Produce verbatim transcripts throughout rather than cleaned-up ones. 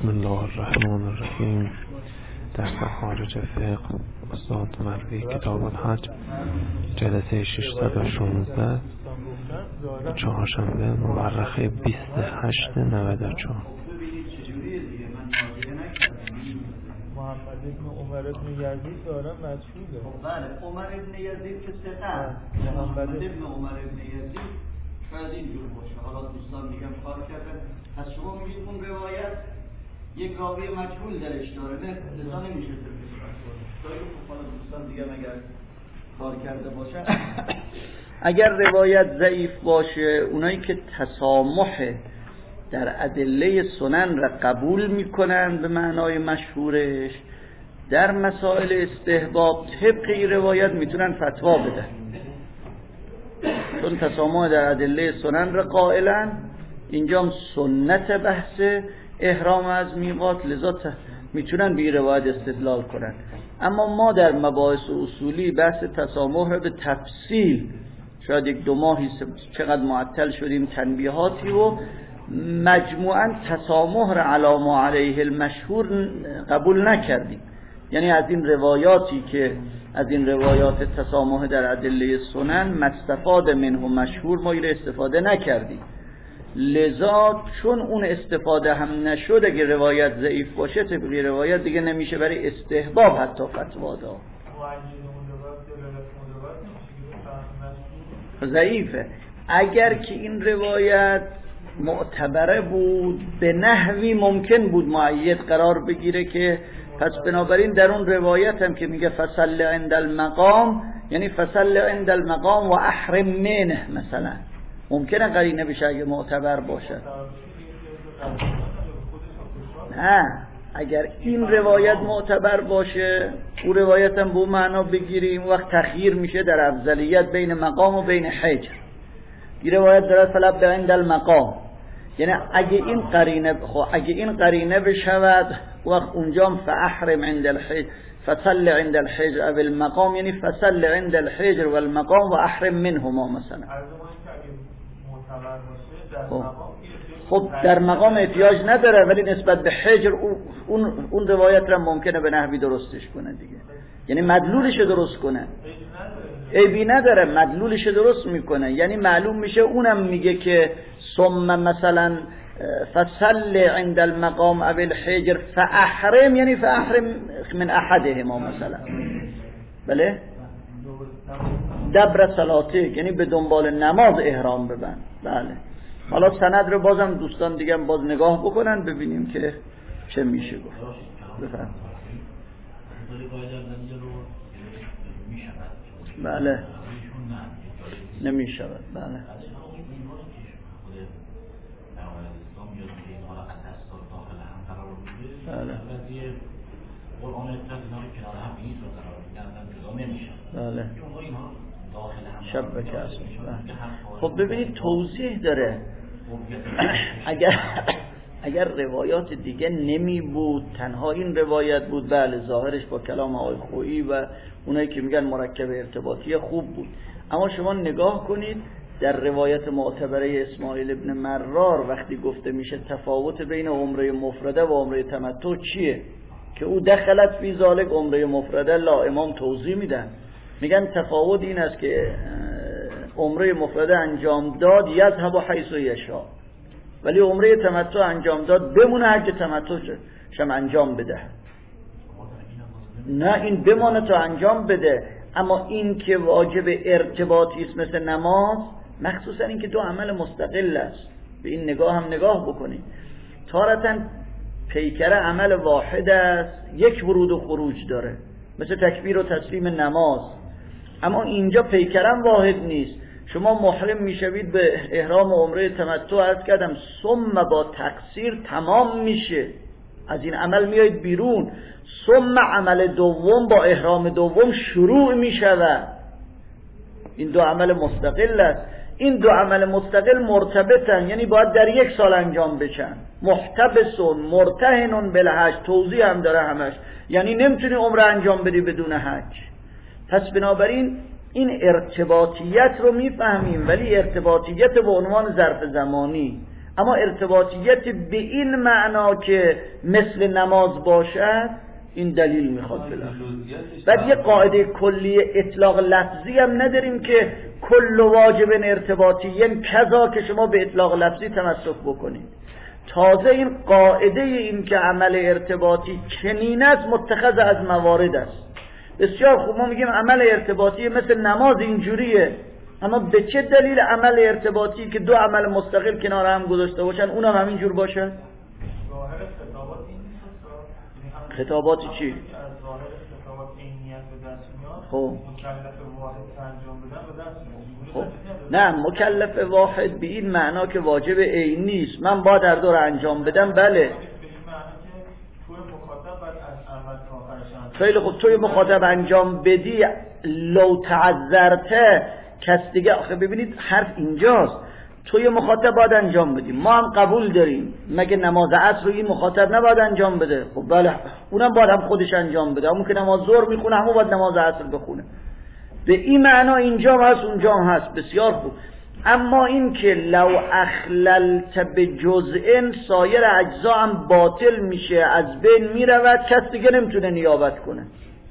بسم الله الرحمن الرحیم. درس خارج فقه استاد مروی کتاب الحج، جلسه ششصد و شانزده، چهارشنبه مورخه بیست و هشت نود و چهار. محمد ابن عمر ابن یزید داره مشهوره. بله، عمر ابن یزید که ثقه. محمد ابن عمر ابن یزید شاید اینجور باشه. حالا دوستان میگم کار کردن. پس شما میگید اون روایت یک راوی مجهول درش داره، نه لذا نمیشه ترجمه کنه. حالا دوستان دیگه اگر کار کرده باشن اگر روایت ضعیف باشه، اونایی که تسامح در ادله سنن را قبول میکنن به معنای مشهورش، در مسائل استحباب طبق این روایت میتونن فتوا بدن، چون تسامح در ادله سنن را قائلن. اینجا سنت بحث احرام از میقات، لذا میتونن به این روایت استدلال کنن. اما ما در مباحث اصولی بحث تسامح را به تفصیل شاید یک دو ماهی چقدر معطل شدیم، تنبیهاتی و مجموعاً تسامح را علی ما علیه المشهور قبول نکردیم. یعنی از این روایاتی که از این روایات تسامح در ادله سنن مستفاد منه مشهور ما این استفاده نکردیم. لذا چون اون استفاده هم نشد، اگه روایت ضعیف باشه طبقی روایت دیگه نمیشه برای استحباب حتی فتوا داد. ضعیفه. اگر که این روایت معتبره بود به نحوی ممکن بود مؤید قرار بگیره، که پس بنابراین در اون روایت هم که میگه فصل عند المقام، یعنی فصل عند المقام و احرم منه مثلا، ممکنه قرینه بشه اگه معتبر باشه. نه، اگر این روایت معتبر باشه، اون روایت هم به اون معنا بگیریم، وقت تخییر میشه در افضلیت بین مقام و بین حجر. این روایت داره فلب عند المقام، یعنی اگه این قرینه خب اگه این قرینه بشود، وقت اونجا هم فاحرم عند الحجر فصل عند الحجر او المقام، یعنی فصل عند الحجر و المقام و احرم منهما مثلا. خب در مقام احتیاج نداره، ولی نسبت به حجر اون اون روایت را ممکنه به نحوی درستش کنه دیگه، یعنی مدلولش درست کنه. عیبی نداره، مدلولش درست میکنه، یعنی معلوم میشه. اونم میگه که ثم مثلا فصل عند المقام او الحجر فاحرم، یعنی فاحرم من احدهما مثلا. بله، دبر صلاته، یعنی به دنبال نماز احرام ببند. بله، حالا سند رو بازم دوستان دیگه باز نگاه بکنن ببینیم که چه میشه گفت. بفرمایید. بله، نمیشود. بله بله بله شبکه اسمش. خب ببینید توضیح داره. اگر اگر روایات دیگه نمی بود، تنها این روایت بود، بله ظاهرش با کلام آقای خویی و اونایی که میگن مرکب ارتباطی خوب بود. اما شما نگاه کنید در روایت معتبره اسماعیل ابن مرار وقتی گفته میشه تفاوت بین عمره مفرده و عمره تمتع چیه، که او دخلت فی ذالک عمره مفرده، لا امام توضیح میدن، میگن تفاوت این است که عمره مفرده انجام داد یذهب حیث یشاء، ولی عمره تمتع انجام داد بمونه حج تمتع شم انجام بده. نه، این بمونه تا انجام بده. اما این که واجب ارتباطی است مثل نماز، مخصوصا این که دو عمل مستقل است، به این نگاه هم نگاه بکنید. تارتاً پیکره عمل واحد است، یک ورود و خروج داره مثل تکبیر و تسلیم نماز، اما اینجا پیکرم واحد نیست. شما محرم میشوید به احرام عمره تمتع، عرض کردم ثم با تقصیر تمام میشه، از این عمل میایید بیرون، ثم عمل دوم با احرام دوم شروع میشود. این دو عمل مستقل است. این دو عمل مستقل مرتبطن، یعنی باید در یک سال انجام بشن. محتبسون مرتهنون بالحج، توضیح هم داره همش، یعنی نمیتونی عمره انجام بدی بدون حج. پس بنابراین این ارتباطیت رو میفهمیم، ولی ارتباطیت به عنوان ظرف زمانی اما ارتباطیت به این معنا که مثل نماز باشد این دلیل میخواد بله. بعد یه قاعده کلی اطلاق لفظی هم نداریم که کل واجب ارتباطی کذا که شما به اطلاق لفظی تمسک بکنید. تازه این قاعده این که عمل ارتباطی چنین است متخذ از موارد است. بسیار خوب ما میگیم عمل ارتباطی مثل نماز اینجوریه، اما به چه دلیل عمل ارتباطی که دو عمل مستقل کنار هم گذاشته باشن اونم هم همین جور باشه؟ خطاباتی چی؟ خب خب نه مکلف واحد به این معنا که واجب عینی نیست، من با در دور انجام بدم بله. خیلی خوب توی مخاطب انجام بدی لو تعذرته کس دیگه. آخه ببینید حرف اینجاست، توی مخاطب باید انجام بدیم، ما هم قبول داریم مگه نماز عصر رو این مخاطب نباید انجام بده؟ خب بله اونم باید هم خودش انجام بده، همون که نماز ظهر میخونه همون باید نماز عصر بخونه. به این معنا اینجا هست اونجا هست، بسیار خوب. اما این که لو اخللت به جزء سایر اجزا هم باطل میشه، از بین میرود، کس دیگه نمیتونه نیابت کنه.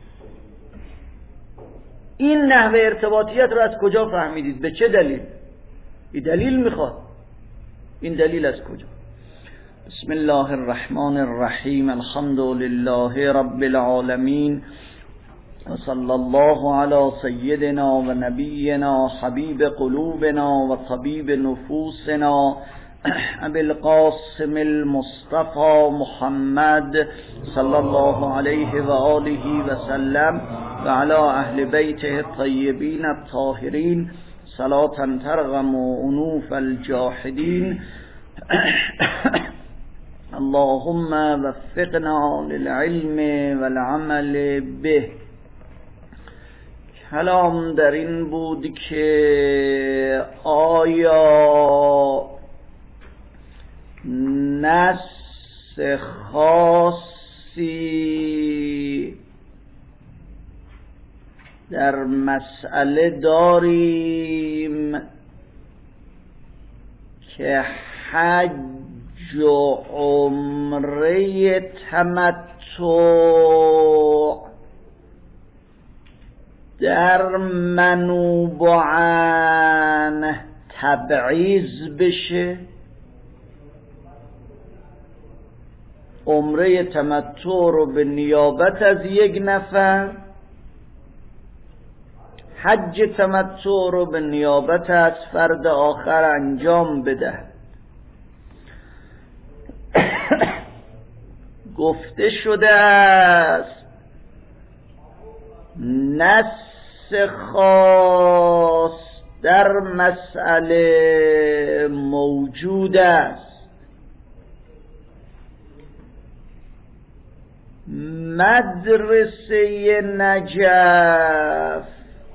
این نحوه ارتباطیت رو از کجا فهمیدید؟ به چه دلیل؟ این دلیل میخواد. این دلیل از کجا؟ بسم الله الرحمن الرحیم. الحمد لله رب العالمین و صلی الله علی سیدنا و نبینا حبیب قلوبنا و طبیب نفوسنا ابی القاسم المصطفى محمد صلی الله علیه و آله و سلم و علی اهل بیته الطیبین الطاهرین صلاة ترغم انوف الجاحدین. اللهم وفقنا للعلم والعمل به. کلام در این بود که آیا نص خاصی در مسئله داریم که حج و عمره تمتع در منوبعان تبعیض بشه؟ عمره تمتع رو به نیابت از یک نفر، حج تمتع رو به نیابت از فرد آخر انجام بده. گفته شده است نص خاص در مسئله موجود است. مدرسه نجف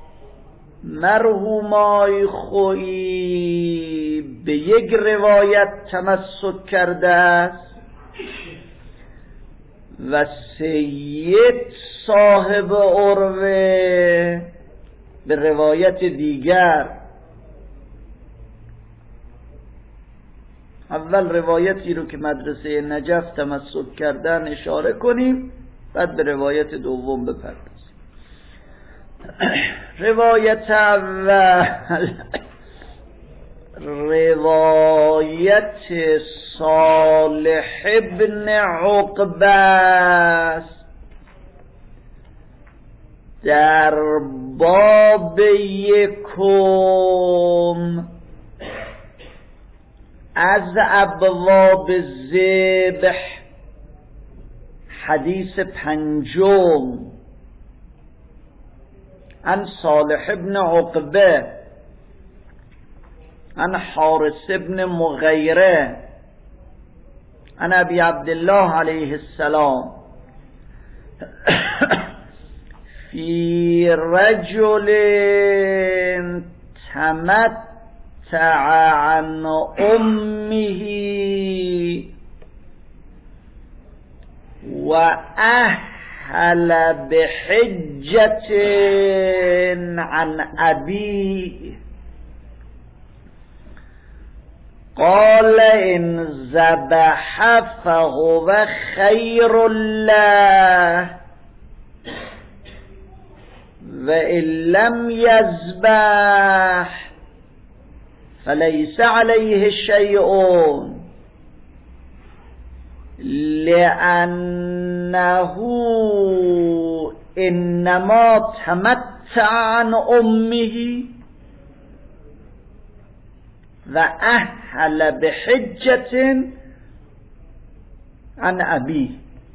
مرحومای خویی به یک روایت تمسک کرده است و سید صاحب عروه به روایت دیگر. اول روایتی رو که مدرسه نجف تمسک کردن اشاره کنیم، بعد به روایت دوم بپردازیم. روایت اول روایت صالح ابن عقبه است در باب یکم از ابواب ذبح، حدیث پنجم. عن صالح ابن عقبه عن حارث ابن مغیره عن ابی عبدالله علیه السلام فی رجل تمتع عن امه و اهل بحجة عن ابی قال ان ذبح فهو خیر له و ان لم یذبح فلیس علیه شیء لأنه انما تمتع عن امه و احل بحجة عن ابیه.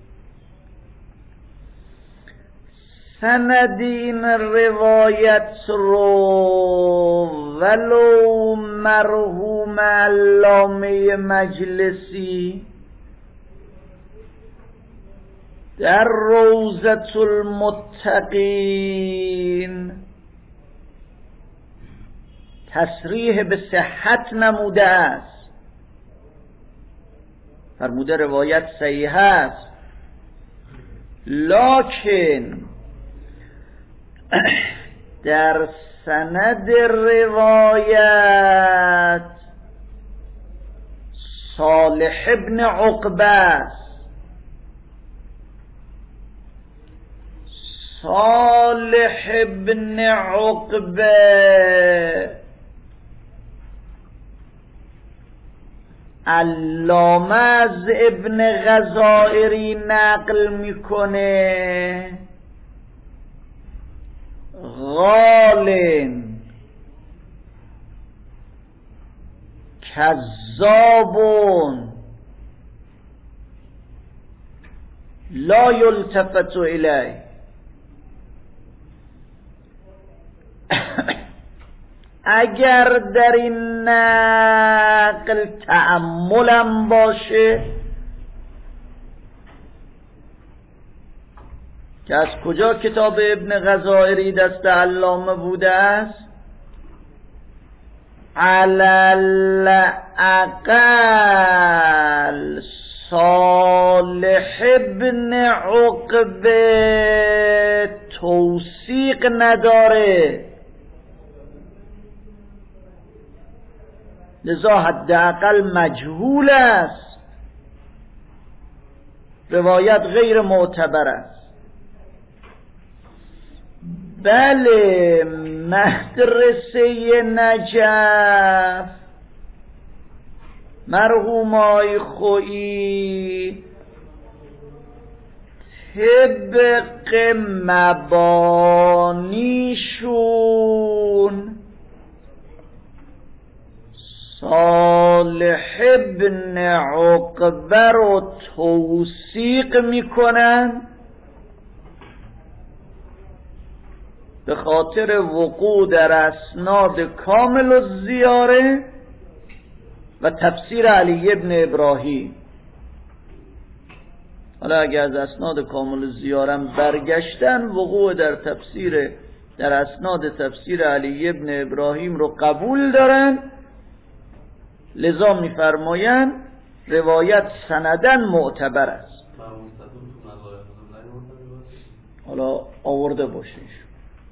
سند این روایت رو ولو مرحوم علامه مجلسی در روضة المتقین تصریح به صحت نموده است، فرموده روایت صحیح است، لکن در سند روایت صالح ابن عقبه است. صالح ابن عقبه علامه از ابن غزائری نقل میکنه غالن کذابون لا یلتفت الیه. اگر در این نقل تأملم باشه که از کجا کتاب ابن غزائری دست علامه بوده است، علل اقل صالح ابن عقبه توثیق نداره، لذا حداقل مجهول است، روایت غیر معتبر است. بله مدرسه نجف مرحوم آی خویی طبق مبانیشون صالح ابن عقبه رو توثیق میکنن به خاطر وقوع در اسناد کامل الزیاره و تفسیر علی ابن ابراهیم. حالا اگر از اسناد کامل الزیاره برگشتن، وقوع در تفسیر در اسناد تفسیر علی ابن ابراهیم رو قبول دارن، لذا میفرمایند روایت سندن معتبر است. حالا آورده باشیش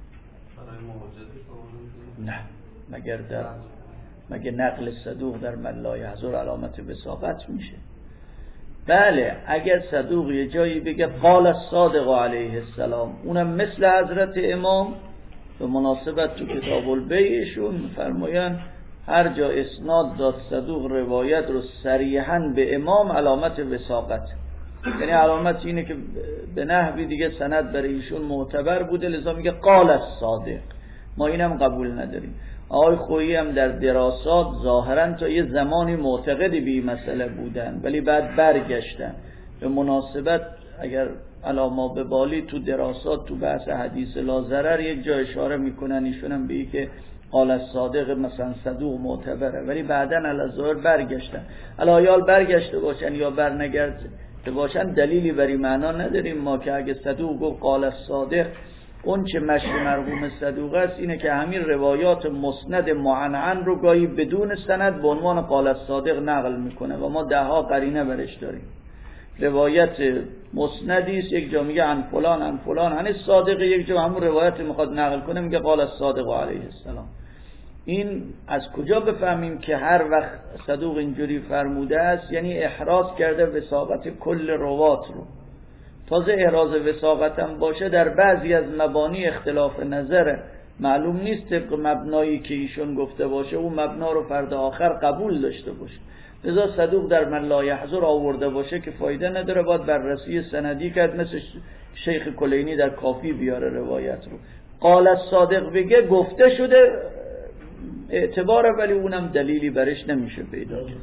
نه، مگر در مگر نقل صدوق در من لا یحضر علامت وثاقت میشه؟ بله اگر صدوق یه جایی بگه قال الصادق علیه السلام، اونم مثل حضرت امام به مناسبت تو کتاب البیعشون میفرمایند هر جا اسناد داد صدوق روایت رو صریحاً به امام علامت وثاقت، یعنی علامت اینه که به نحوی دیگه سند برای ایشون معتبر بوده، لذا میگه قال الصادق. ما اینم قبول نداریم. آقای خویی هم در دراسات ظاهراً تا یه زمانی معتقدی به این مسئله بودن ولی بعد برگشتن به مناسبت. اگر علامه به بالی تو دراسات تو بحث حدیث لا ضرر یک جا اشاره میکنن ایشون هم به این که قال الصادق مثلا صدوق معتبره، ولی بعداً الظاهر برگشتن. الایال برگشته باشن یا برنگرده باشن دلیلی بری معنا نداریم ما که اگه صدوق گفت قال الصادق، اون چه مشی مرحوم صدوق است اینه که همین روایات مسند معنعن رو گاهی بدون سند به عنوان قال الصادق نقل میکنه و ما ده ها قرینه برش داریم. روایت مسندی است، یک جا میگه عن فلان عن فلان عن الصادق، یک جا همون روایت میخواد نقل کنه میگه قال الصادق علیه السلام. این از کجا بفهمیم که هر وقت صدوق اینجوری فرموده است؟ یعنی احراز کرده وثاقت کل روات رو. تازه احراز وثاقت هم باشه در بعضی از مبانی اختلاف نظره، معلوم نیست طبق مبنایی که ایشون گفته باشه اون مبنا رو فرد آخر قبول داشته باشه. لذا صدوق در من لا یحضر آورده باشه که فایده نداره، باید بررسی سندی کرد، مثل شیخ کلینی در کافی بیاره روایت رو. قال الصادق بگه گفته شده اعتباره، ولی اونم دلیلی برش نمیشه پیدا کرد.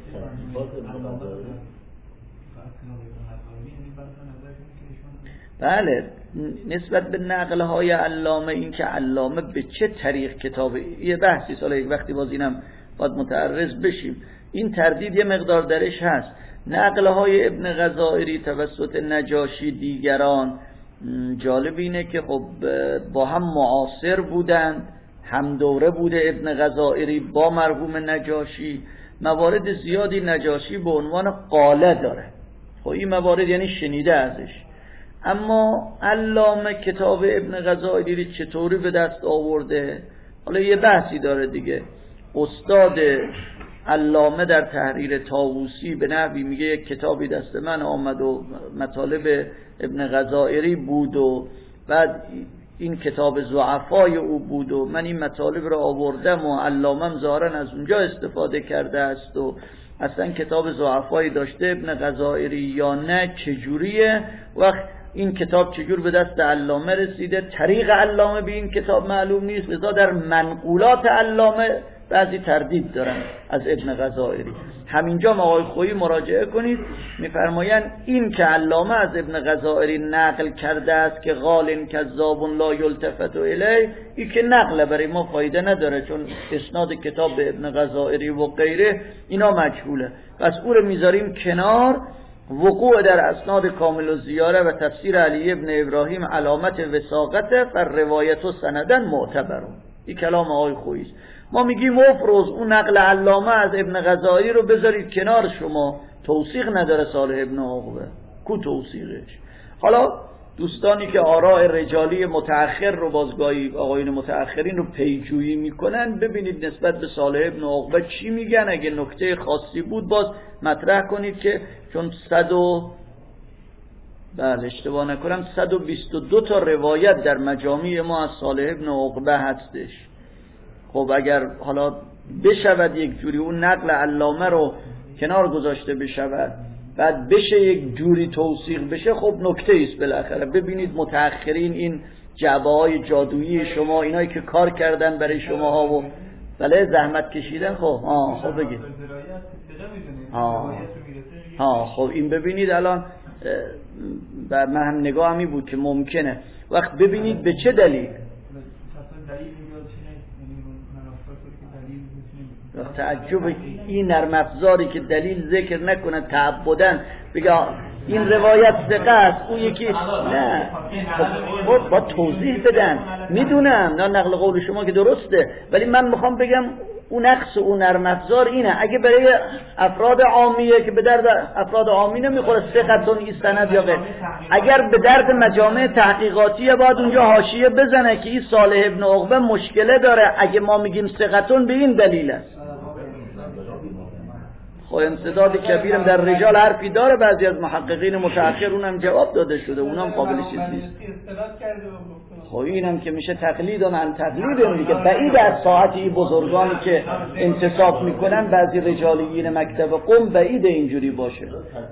بله، نسبت به نقل های علامه، این که علامه به چه طریق کتابه یه بحثی ساله یک وقتی باز اینم باید متعرض بشیم. این تردید یه مقدار درش هست. نقل های ابن غزائری توسط نجاشی دیگران جالب اینه که خب با هم معاصر بودند، هم دوره بوده ابن غزائری با مرحوم نجاشی. موارد زیادی نجاشی به عنوان قاله داره، خب این موارد یعنی شنیده ازش. اما علامه کتاب ابن غزائری چطوری به دست آورده؟ حالا یه بحثی داره دیگه. استاد علامه در تحریر طاووسی به نحوی میگه یک کتابی دست من آمد و مطالب ابن غزائری بود و بعد این کتاب ضعفای او بود و من این مطالب رو آوردم و علامم ظاهرا از اونجا استفاده کرده است و اصلا کتاب ضعفایی داشته ابن غزائری یا نه، چجوریه؟ وقت این کتاب چجور به دست علامه رسیده؟ طریق علامه به این کتاب معلوم نیست، لذا در منقولات علامه بعضی تردید دارن از ابن غزائری. همینجا آقای خویی مراجعه کنید، میفرمایند این که علامه از ابن غزائری نقل کرده است که غال کذاب لا یلتفت الیه، این که نقل برای ما فایده نداره، چون اسناد کتاب به ابن غزائری و غیره اینا مجهوله، پس او رو میذاریم کنار. وقوع در اسناد کامل و زیاره و تفسیر علی ابن ابراهیم علامت وثاقت فر روایت و سندن معتبرون. این کلام آقای خویی است. ما میگیم افروز اون نقل علامه از ابن غزائری رو بذارید کنار، شما توثیق نداره صالح ابن عقبه، کو توثیقش؟ حالا دوستانی که آراء رجالی متأخر رو بازگاهی آقایون متأخرین رو پیجویی میکنن، ببینید نسبت به صالح ابن عقبه چی میگن. اگه نکته خاصی بود باز مطرح کنید، که چون صد و بله اشتباه نکنم صد و بیست و دو تا روایت در مجامع ما از صالح ابن عقبه هستش. خب اگر حالا بشود یک جوری اون نقل علامه رو کنار گذاشته بشود، بعد بشه یک جوری توثیق بشه، خب نکته ایست بالاخره. ببینید متأخرین این جعبه های جادویی شما، اینایی که کار کردن برای شما ها و بله زحمت کشیدن، خب ها خب بگید ها ها خب این ببینید الان بر من هم نگاه همی بود که ممکنه وقت ببینید به چه دلیل تعجب این نرم افزاری که دلیل ذکر نکنه تعبدن بگه این روایت ثقه است، اون یکی نه. خب با توضیح بدن. میدونم نه نقل قول شما که درسته، ولی من میخوام بگم اون نقص اون نرم افزار اینه. اگه برای افراد عامیه که به درد افراد عامی نمیخوره ثقتون این سند یا غیر، اگر به درد مجامع تحقیقاتیه باید اونجا حاشیه بزنه که این صالح ابن عقبه مشکله داره. اگه ما میگیم ثقتون به این دلیل است. خب انسداد کبیرم در رجال حرفی داره، بعضی از محققین متأخر اونم جواب داده شده، اونم قابل چیز نیست. خب اینم که میشه تقلید و من تقلید میگه بعید از ساعتی بزرگانی که انتصاب میکنن بعضی رجالیین مکتب قم بعید اینجوری باشه.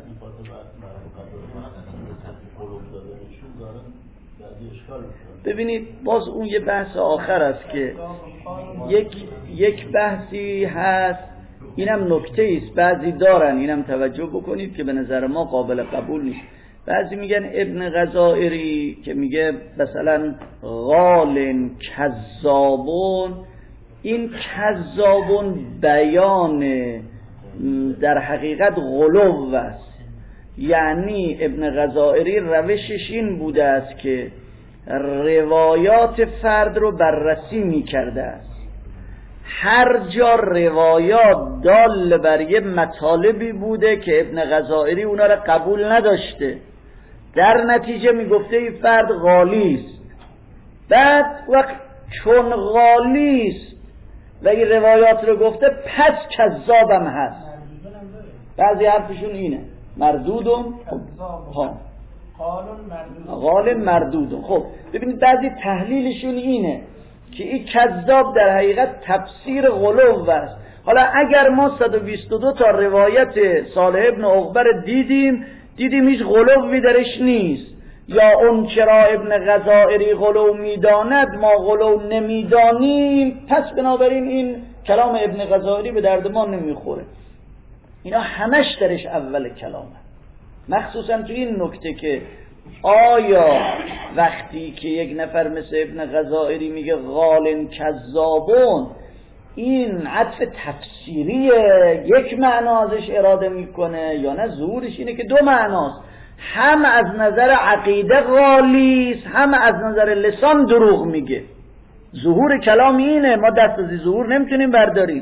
ببینید باز اون یه بحث آخر است که یک یک بحثی هست، اینم نکته است بعضی دارن، اینم توجه بکنید که به نظر ما قابل قبول نیست. بعضی میگن ابن غزائری که میگه مثلا غال کذابون، این کذابون بیان در حقیقت غلو است. یعنی ابن غزائری روشش این بوده است که روایات فرد رو بررسی میکرده است، هر جا روایات دال بر یه مطالبی بوده که ابن غزائری اونا را قبول نداشته، در نتیجه میگفته این فرد غالی است. بعد وقت چون غالی است و این روایات رو گفته پس کذابم هست. بعضی حرفشون اینه مردودم ها قال مردودم. خب ببینید بعضی تحلیلشون اینه که این کذاب در حقیقت تفسیر غلو است. حالا اگر ما صد و بیست و دو تا روایت صالح ابن عقبه دیدیم دیدیم هیچ غلوی درش نیست، یا اون چرا ابن غزائری غلو میداند ما غلو نمیدانیم، پس بنابراین این کلام ابن غزائری به درد ما نمیخوره. اینا همش درش اول کلامه، مخصوصا تو این نکته که آیا وقتی که یک نفر مثل ابن غزائری میگه غالن کذابون، این عطف تفسیریه یک معنا ازش اراده میکنه یا نه ظهورش اینه که دو معناست، هم از نظر عقیده غالیست هم از نظر لسان دروغ میگه. ظهور کلام اینه، ما دست از ظهور نمیتونیم برداریم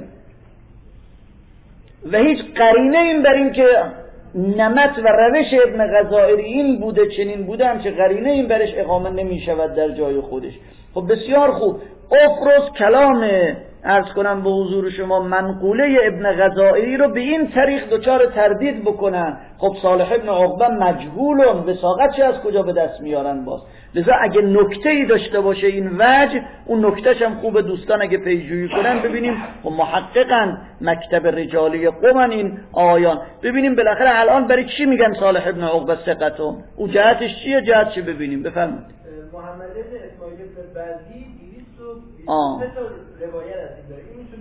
و هیچ قرینه این بر این که نمط و روش ابن غزائری این بوده چنین بوده هم چه قرینه این برش اقامه نمیشود در جای خودش. خب بسیار خوب، افروز کلام عرض کنم به حضور شما منقوله ابن غزائری رو به این طریق دچار تردید بکنن. خب صالح ابن عقبه مجهولون، وثاقت چه از کجا به دست میارن باز؟ لذا اگه نکته‌ای داشته باشه این وجه، اون نکتهش هم خوبه دوستان اگه پیجویی کنن ببینیم خب محققاً مکتب رجالی قومن این آیان، ببینیم بالاخره الان برای چی میگن صالح ابن عقبه ثقتون، اون جهتش چیه جهت چه ببینیم. بفرمایید. محمد ابن اسماعیل ابن بازی دویست و بیست و سه تا روایت از این داره،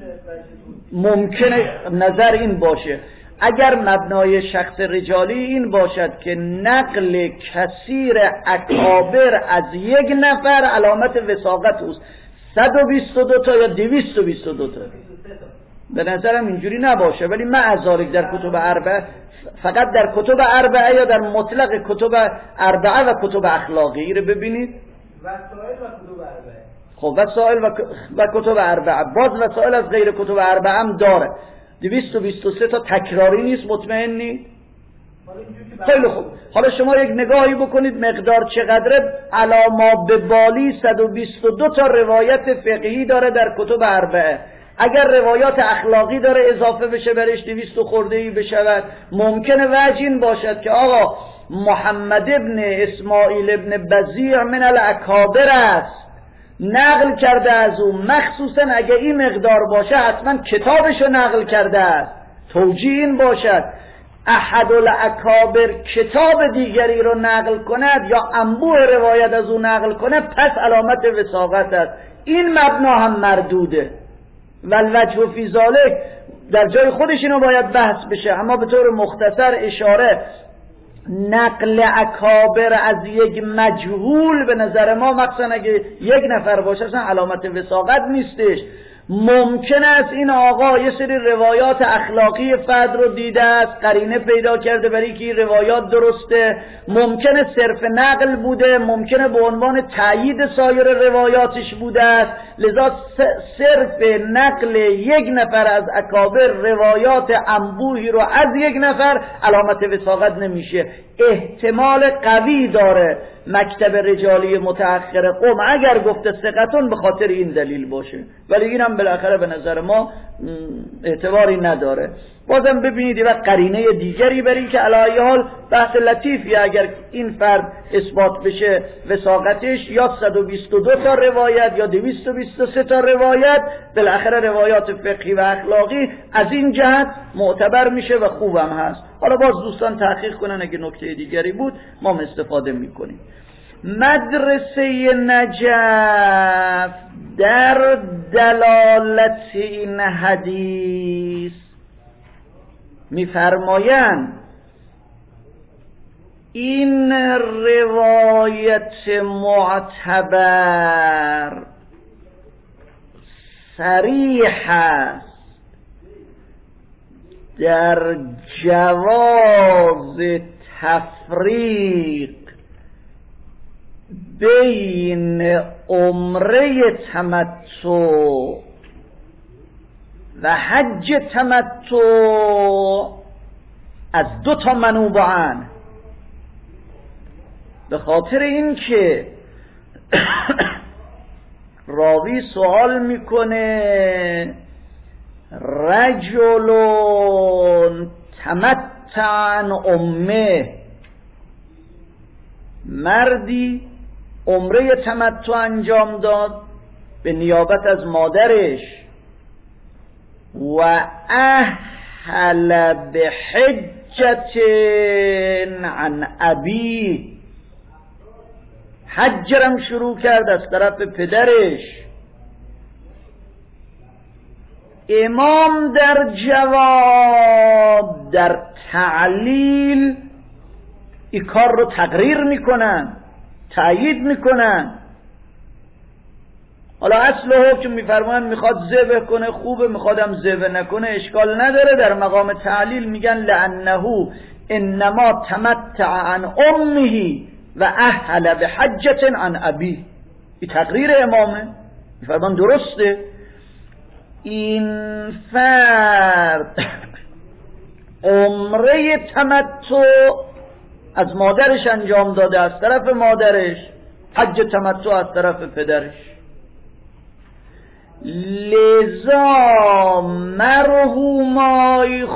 این میتونه ممکنه نظر این باشه اگر مبنای شخص رجالی این باشد که نقل کثیر اکابر از یک نفر علامت وثاقت اوست، صد و بیست و دو تا یا دویست و بیست و دو تا به نظرم اینجوری نباشه، ولی معذالک در کتب اربعه، فقط در کتب اربعه یا در مطلق کتب اربعه و کتب اخلاقی رو ببینید. وسائل و کتب اربعه. خب وسائل و, و کتب اربعه، باز وسائل از غیر کتب اربعه هم داره. دویست و بیست و سه تا تکراری نیست، مطمئنی؟ خیلی خوب، حالا شما یک نگاهی بکنید مقدار چقدره. علاما به بالی صد و بیست و دو تا روایت فقهی داره در کتب اربعه. اگر روایات اخلاقی داره اضافه بشه برش دویست و خورده ای بشود، ممکنه وجه این باشد که آقا محمد ابن اسماعیل ابن بزیع من الاکابر است، نقل کرده از او، مخصوصا اگه این مقدار باشه حتما کتابشو نقل کرده است، توجیه این باشد احد الاکابر کتاب دیگری رو نقل کند یا انبوه روایت از او نقل کنه، پس علامت وثاقت است. این مبنا هم مردوده والوجه فی ذلک در جای خودش اینو باید بحث بشه، اما به طور مختصر اشاره نقل اکابر از یک مجهول به نظر ما مخصوصا اگه یک نفر باشه اصلا علامت وثاقت نیستش. ممکن است این آقا یه سری روایات اخلاقی فرد رو دیده است، قرینه پیدا کرده برای که این روایات درسته، ممکنه صرف نقل بوده، ممکنه به عنوان تایید سایر روایاتش بوده است، لذا صرف نقل یک نفر از اکابر روایات انبوهی رو از یک نفر علامت وثاقت نمیشه. احتمال قوی داره مکتب رجالی متأخر قوم اگر گفته ثقتون به خاطر این دلیل باشه، ولی اینم بالاخره به نظر ما اعتباری نداره. بازم ببینید و قرینه دیگری بر این که علی حال بحث لطیفی اگر این فرد اثبات بشه وثاقتش یا صد و بیست و دو تا روایت یا دویست و بیست و سه تا روایت، بالاخره روایات فقهی و اخلاقی از این جهت معتبر میشه و خوبم هست. حالا باز دوستان تحقیق کنن اگه نکته دیگری بود ما هم استفاده میکنیم. مدرسه نجف در دلالت این حدیث میفرمایند این روایت معتبر صریح است در جواز تفریق بین عمره تمتع و حج تمتع از دو تا منوبعن، به خاطر این که راوی سوال میکنه رجل تمتع امه، مردی عمره تمتع انجام داد به نیابت از مادرش و اهل به حجت عن ابی، حجرم شروع کرد از طرف پدرش. امام در جواب در تعلیل این کار رو تقریر میکنن، تأیید میکنن. حالا اصل حکم میفرمان میخواد ذبح کنه خوبه، میخوادم ذبح نکنه اشکال نداره. در مقام تعلیل میگن لانه انما تمتع عن امه و اهل به حجت عن ابی. این تقریر امامه، میفرمان درسته. این فرد عمره تمتع از مادرش انجام داده، از طرف مادرش، حج تمتع از طرف پدرش. لذا مرحومای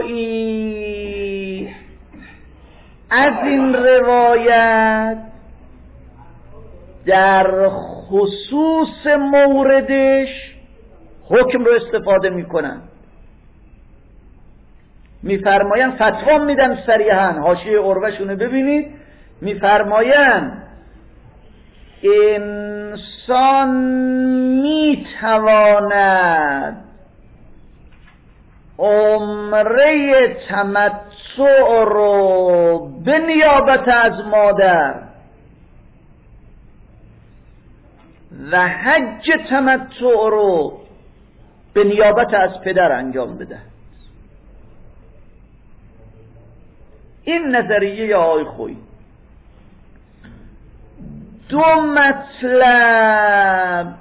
خویی از این روایت در خصوص موردش حکم رو استفاده میکنن، میفرماین فتوا میدن صریحاً. حاشیه عروه‌شون ببینید، میفرماین انسان میتواند عمره تمتع رو به نیابت از مادر و حج تمتع رو به نیابت از پدر انجام بده. این نظریه آقای خویی. دو مطلب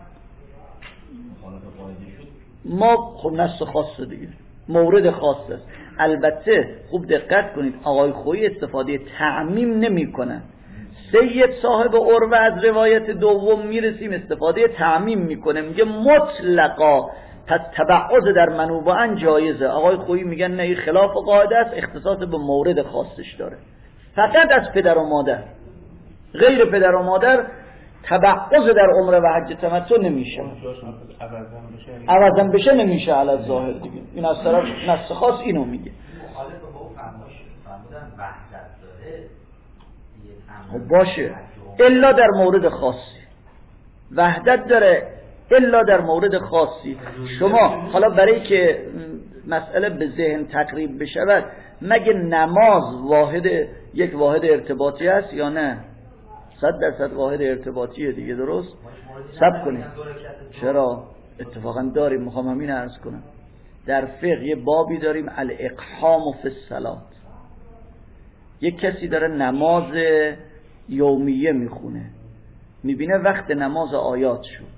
ما خب نص خاصه دیگه، مورد خاص است. البته خوب دقت کنید آقای خویی استفاده تعمیم نمی کنن. سید صاحب عروه از روایت دوم میرسیم استفاده تعمیم میکنه، میگه مطلقا پس تبعض در منوبان جایزه. آقای خویی میگن نه، این خلاف قاعده است، اختصاص به مورد خاصش داره. فقط از پدر و مادر، غیر پدر و مادر تبعض در عمره و حج تمتع نمیشه، عوضم بشه نمیشه علی الظاهر دیگه. این از طرف نص خاص اینو میگه. باشه الا در مورد خاصی وحدت داره، الا در مورد خاصی. شما حالا برای که مسئله به ذهن تقریب بشود، مگه نماز واحد یک واحد ارتباطی است یا نه؟ صد درصد واحد ارتباطیه دیگه، درست؟ صبر کنید. چرا؟ اتفاقا داریم، میخوام همین عرض کنم. در فقه یه بابی داریم الاقحام فی الصلاة. یک کسی داره نماز یومیه میخونه، میبینه وقت نماز آیات شد،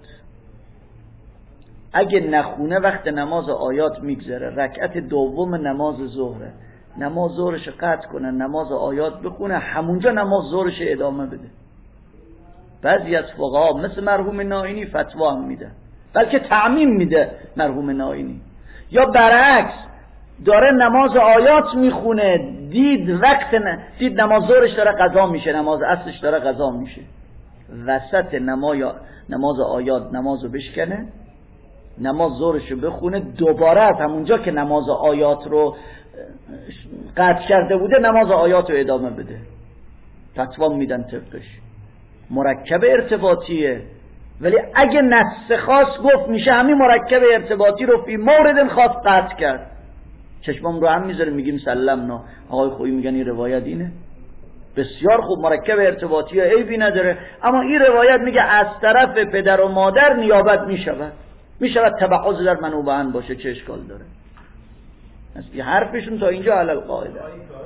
اگه نخونه وقت نماز آیات میگذره، رکعت دوم نماز ظهره، نماز ظهرش قطع کنه، نماز آیات بخونه، همونجا نماز ظهرش ادامه بده. بعضی از فقها مثل مرحوم نائینی فتوا هم میده، بلکه تعمیم میده مرحوم نائینی. یا برعکس داره نماز آیات میخونه، دید وقت ن... دید نماز ظهرش داره قضا میشه، نماز عصرش داره قضا میشه، وسط نمای... نماز آیات نمازو بشکنه، نماز ظهرشو بخونه، دوباره از همونجا که نماز آیات رو قطع کرده بوده نماز آیات رو ادامه بده. فتوا میدن طبقش. مرکب ارتباطیه، ولی اگه نص خاص گفت میشه همین مرکب ارتباطی رو فی مورد خاص قطع کرد. چشمم رو هم میذاریم میگیم سلمنا. آقای خویی میگن این روایت اینه، بسیار خوب، مرکب ارتباطی عیبی نداره. اما این روایت میگه از طرف پدر و مادر نیابت میشود، میشود تبعض در منوبه‌ان باشه، چه اشکال داره؟ یه حرفشون تا اینجا علل قاعده.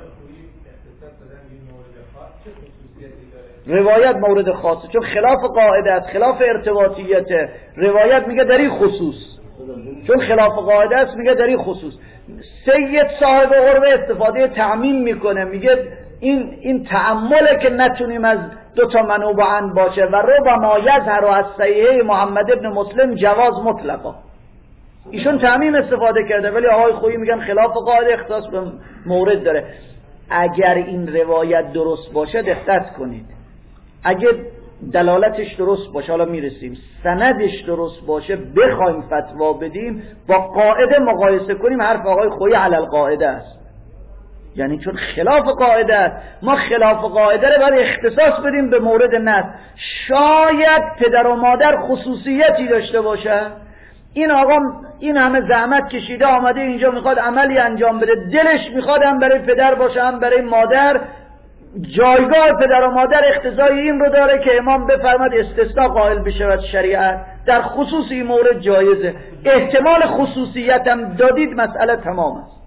روایت مورد خاصه، چون خلاف قاعده است، خلاف ارتباطیته. روایت میگه در این خصوص، چون خلاف قاعده است میگه در این خصوص. سید صاحب عروه استفاده تعمیم میکنه، میگه این این تأمله که نتونیم از دو تا منوبه‌ان باشه و ربما یظهر از صحیح محمد ابن مسلم جواز مطلقا. ایشون تعمیم استفاده کرده، ولی آقای خویی میگن خلاف قاعده، اختصاص به مورد داره. اگر این روایت درست باشه دقت کنید، اگر دلالتش درست باشه، حالا میرسیم، سندش درست باشه، بخوایم فتوا بدیم با قاعده مقایسه کنیم، حرف آقای خویی علی القاعده است. یعنی چون خلاف قاعده است، ما خلاف قاعده رو باید اختصاص بدیم به مورد نص. شاید پدر و مادر خصوصیتی داشته باشه، این آقا این همه زحمت کشیده آمده اینجا میخواد عملی انجام بده، دلش میخواد هم برای پدر باشه هم برای مادر، جایگاه پدر و مادر اقتضای این رو داره که امام بفرماد استثناء قائل بشه از شریعت در خصوصی مورد جایزه. احتمال خصوصیت هم دادید، مسئله تمام است.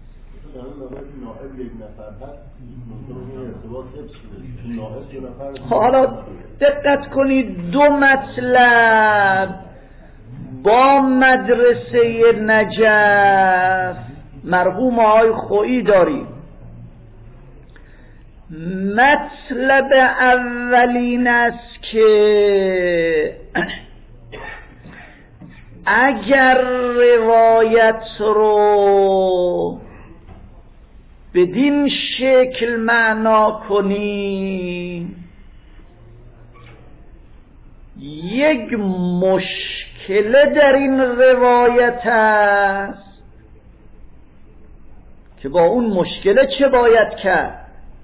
حالا دقت کنید، دو مطلب با مدرسه نجف مرحوم آقای خویی داریم. مطلب اولین است که اگر روایت رو بدین شکل معنا کنی، یک مشکل در این روایت است که با اون مشکل چه باید کرد؟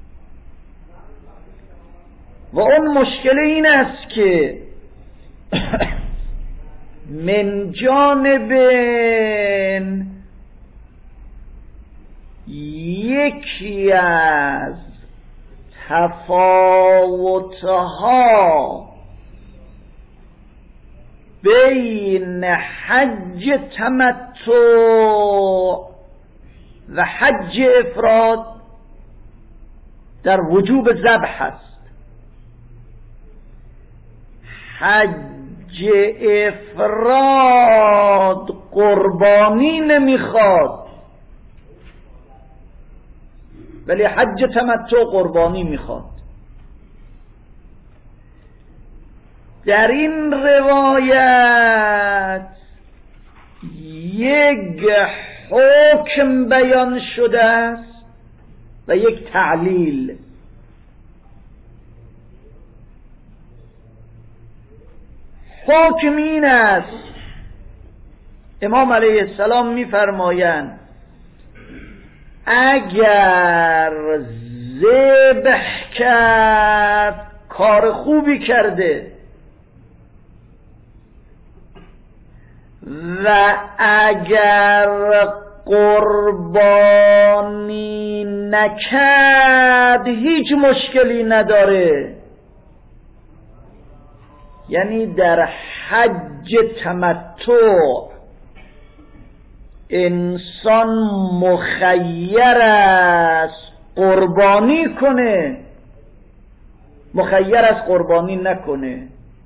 و اون مشکل این است که من جانب یکی از تفاوتها بین حج تمتع و حج افراد در وجوب ذبح است. حج افراد قربانی نمیخواد، ولی حج تمتع قربانی میخواد. در این روایت یک حکم بیان شده است و یک تعلیل. حکم این است، امام علیه السلام میفرمایند اگر ذبح کرد کار خوبی کرده و اگر قربانی نکرد هیچ مشکلی نداره. یعنی در حج تمتع انسان مخیر است قربانی کنه، مخیر است قربانی نکنه.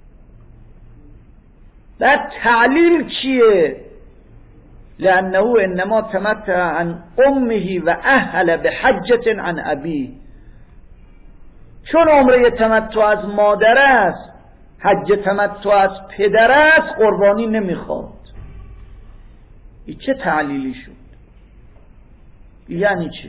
در تعلیل چیه؟ لأنه انما تمتع عن امه و اهل بحجة عن ابی. چون عمره تمتع از مادر است، حج تمتع از پدر است، قربانی نمیخواد. این چه تعلیلی شد؟ یعنی چه؟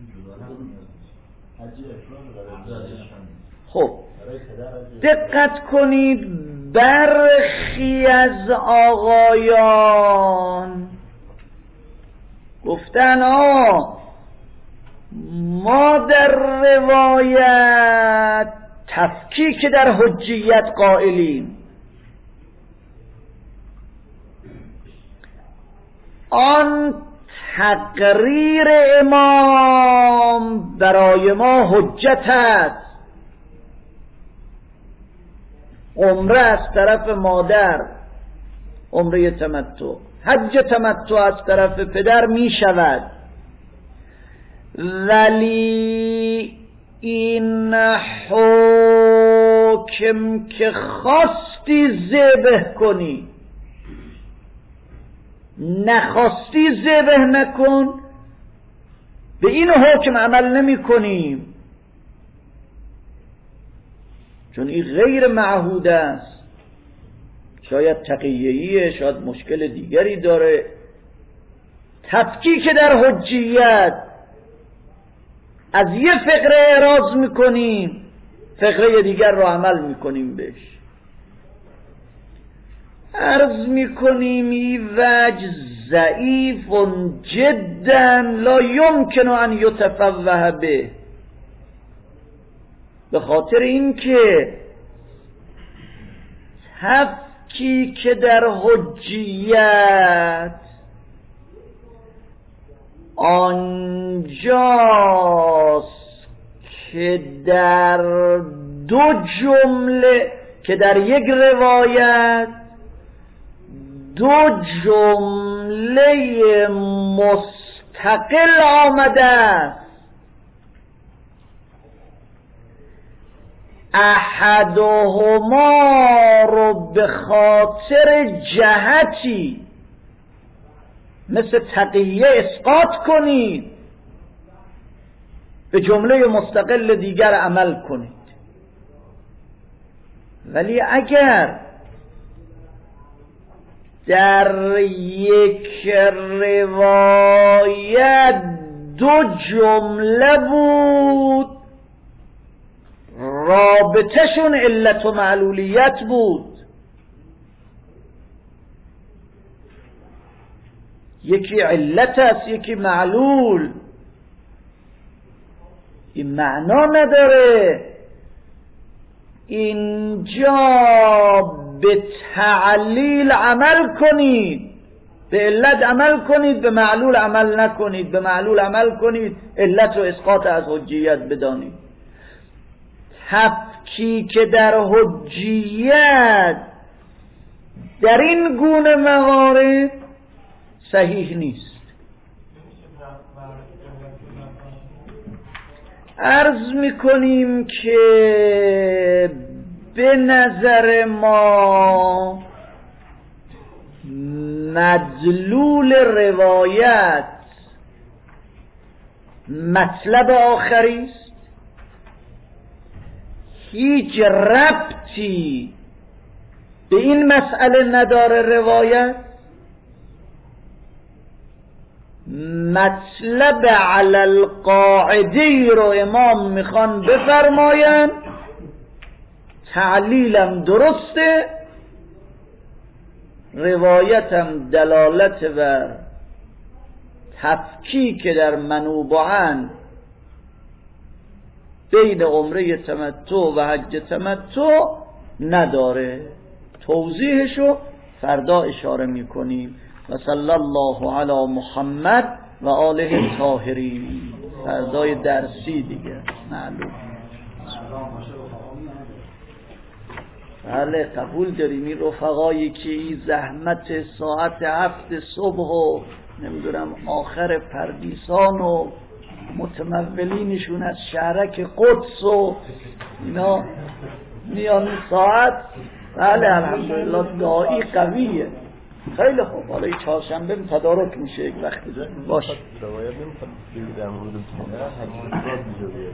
خب دقت کنید، برخی از آقایان گفتن آه ما در روایت تفکیک در حجیت قائلیم، آن تقریر امام برای ما حجت است. عمره از طرف مادر عمره تمتع، حج تمتع از طرف پدر می شود، ولی این حکم که خواستی ذبح کنی نخواستی ذبح نکن، به این حکم عمل نمی کنیم، چون این غیر معهود است. شاید تقیه‌ایه، شاید مشکل دیگری داره، تفکیک در حجیت، از یه فقره اعراض میکنیم فقره دیگر رو عمل میکنیم بهش. عرض میکنیم این وجه ضعیف جدا لا یمکن ان یتفوه به، به خاطر اینکه تفکیک در حجیت آنجاست که در دو جمله، که در یک روایت دو جمله مستقل آمده است، احدهما رو به خاطر جهتی مثل تقیه اسقاط کنید، به جمله مستقل دیگر عمل کنید. ولی اگر در یک روایت دو جمله بود رابطهشون علت و معلولیت بود، یکی علت است یکی معلول، این معنا نداره اینجا به تعلیل عمل کنید، به علت عمل کنید، به معلول عمل نکنید، به معلول عمل کنید، علت و اسقاط از حجیت بدانید. تفکیک در حجیت در این گونه موارد صحیح نیست. عرض میکنیم که به نظر ما مدلول روایت مطلب آخری است، هیچ ربطی به این مسئله نداره روایت. مطلب علی القاعده رو امام میخوان بفرماین، تعلیلم درسته، روایتم دلالت بر تفکیک در منوبعن بین عمره تمتع و حج تمتع نداره. توضیحشو فردا اشاره میکنیم. و صلی الله علی محمد و آله الطاهرین. فردای درسی دیگه معلوم. بله قبول داریم این رفقایی که این زحمت ساعت هفت صبح و نمیدونم آخر پردیسان و متمولینشون از شهرک قدس و اینا میان ساعت. بله الحمدلله دعایی قویه. خیلی خوب. حالا این چهارشنبه تدارک میشه یک وقتی باشه. روایت نمیخواد بگید در مورد حجیات میجوریه